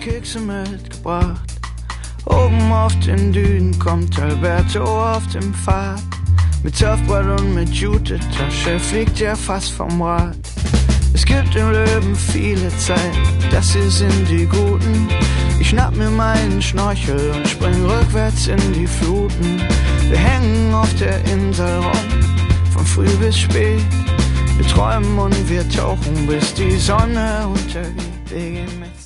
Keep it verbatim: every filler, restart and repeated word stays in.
Kekse mitgebracht. Oben auf den Dünen kommt Alberto auf dem Pfad. Mit Surfbrett und mit Jute-Tasche fliegt er fast vom Rad. Es gibt im Leben viele Zeiten, das hier sind die guten. Ich schnapp mir meinen Schnorchel und spring rückwärts in die Fluten. Wir hängen auf der Insel rum, von früh bis spät. Wir träumen und wir tauchen, bis die Sonne untergeht. Wir gehen mit